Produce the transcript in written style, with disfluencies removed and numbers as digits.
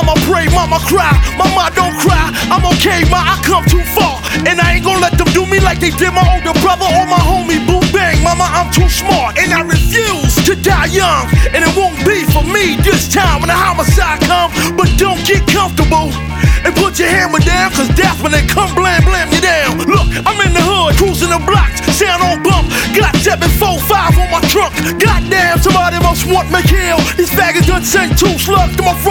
Mama pray, mama cry, mama don't cry. I'm okay, ma, I come too far, and I ain't gonna let them do me like they did my older brother or my homie Boo Bang. Mama, I'm too smart, and I refuse to die young. And it won't be for me this time when the homicide come. But don't get comfortable and put your hammer down, cause that's when they come blam you down. Look, I'm in the hood, cruising the blocks, sound on bump. Got 745 on my trunk. Goddamn, somebody must want me killed. These faggots done sent 2 slugs to my front.